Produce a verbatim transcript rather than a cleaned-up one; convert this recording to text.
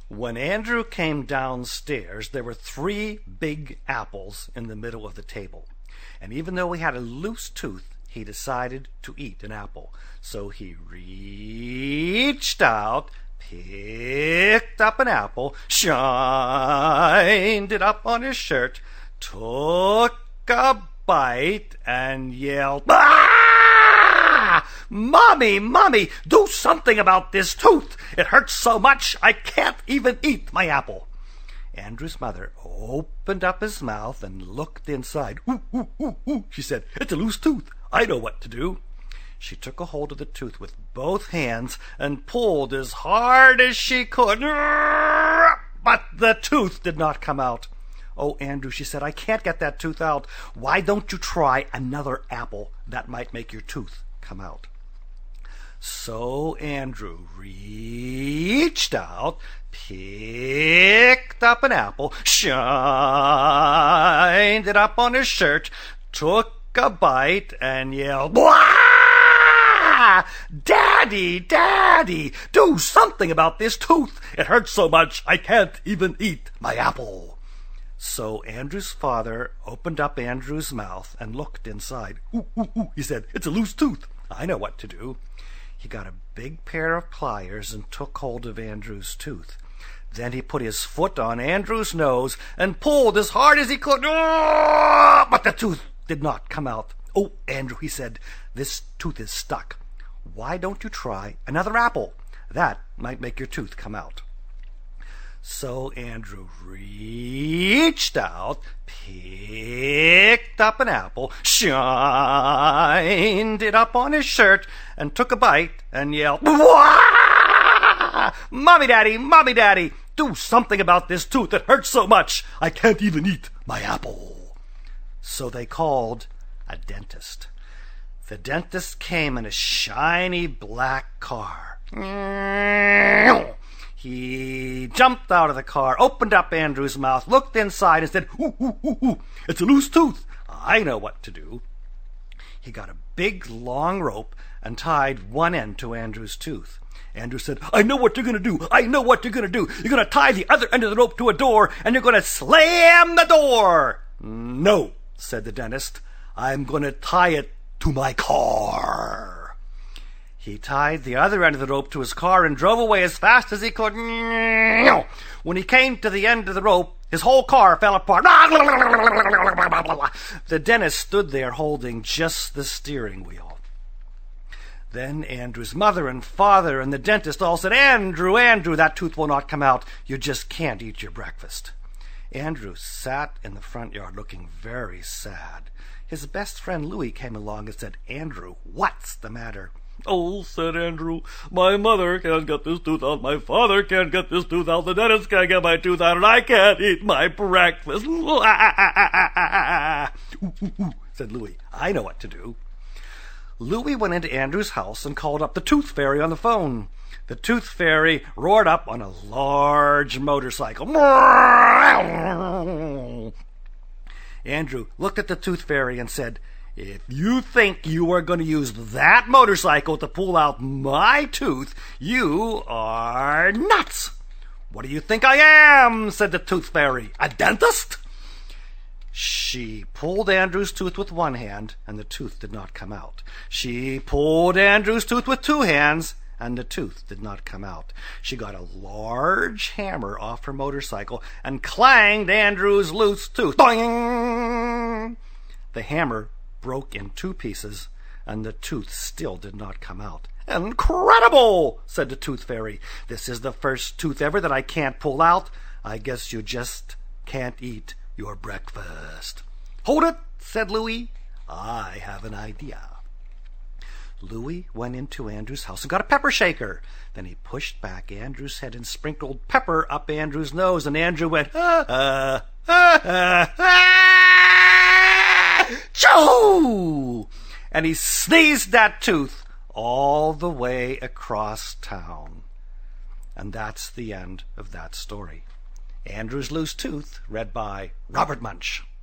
When Andrew came downstairs, there were three big apples in the middle of the table. And even though he had a loose tooth, he decided to eat an apple. So he reached out, picked up an apple, shined it up on his shirt, took a bite, and yelled, "Ah! Mommy, Mommy, do something about this tooth. It hurts so much I can't even eat my apple." Andrew's mother opened up his mouth and looked inside. "Ooh, ooh, ooh, ooh," she said. "It's a loose tooth. I know what to do." She took a hold of the tooth with both hands and pulled as hard as she could. But the tooth did not come out. "Oh, Andrew," she said, "I can't get that tooth out. Why don't you try another apple? That might make your tooth come out." So Andrew reached out, picked up an apple, shined it up on his shirt, took a bite, and yelled, "Blah! Daddy, Daddy, do something about this tooth. It hurts so much I can't even eat my apple." So Andrew's father opened up Andrew's mouth and looked inside. "Ooh, ooh, ooh," he said. "It's a loose tooth. I know what to do." He got a big pair of pliers and took hold of Andrew's tooth. Then he put his foot on Andrew's nose and pulled as hard as he could. But the tooth did not come out. "Oh, Andrew," he said, "this tooth is stuck. Why don't you try another apple? That might make your tooth come out." So Andrew reached out, picked up an apple, shined it up on his shirt, and took a bite and yelled, "Wah! Mommy, Daddy, Mommy, Daddy, do something about this tooth. It hurts so much I can't even eat my apple." So they called a dentist. The dentist came in a shiny black car. He jumped out of the car, opened up Andrew's mouth, looked inside, and said, "Ooh, ooh, ooh, ooh, it's a loose tooth. I know what to do." He got a big, long rope and tied one end to Andrew's tooth. Andrew said, "I know what you're going to do. I know what you're going to do. You're going to tie the other end of the rope to a door, and you're going to slam the door." "No," said the dentist. "I'm going to tie it to my car." He tied the other end of the rope to his car and drove away as fast as he could. When he came to the end of the rope, his whole car fell apart. The dentist stood there holding just the steering wheel. Then Andrew's mother and father and the dentist all said, "Andrew, Andrew, that tooth will not come out. You just can't eat your breakfast." Andrew sat in the front yard looking very sad. His best friend Louis came along and said, "Andrew, what's the matter?" "Oh," said Andrew, "my mother can't get this tooth out, my father can't get this tooth out, the dentist can't get my tooth out, and I can't eat my breakfast." "Ooh, ooh, ooh," said Louis. "I know what to do." Louis went into Andrew's house and called up the Tooth Fairy on the phone. The Tooth Fairy roared up on a large motorcycle. Andrew looked at the Tooth Fairy and said, "If you think you are going to use that motorcycle to pull out my tooth, you are nuts." "What do you think I am?" said the Tooth Fairy. "A dentist?" She pulled Andrew's tooth with one hand, and the tooth did not come out. She pulled Andrew's tooth with two hands, and the tooth did not come out. She got a large hammer off her motorcycle and clanged Andrew's loose tooth. Boing! The hammer broke in two pieces, and the tooth still did not come out. "Incredible!" said the Tooth Fairy. "This is the first tooth ever that I can't pull out. I guess you just can't eat your breakfast." "Hold it," said Louis. "I have an idea." Louis went into Andrew's house and got a pepper shaker. Then he pushed back Andrew's head and sprinkled pepper up Andrew's nose, and Andrew went, ah, ah, ah, ah, ah, choo! And he sneezed that tooth all the way across town. And that's the end of that story. Andrew's Loose Tooth, read by Robert Munch.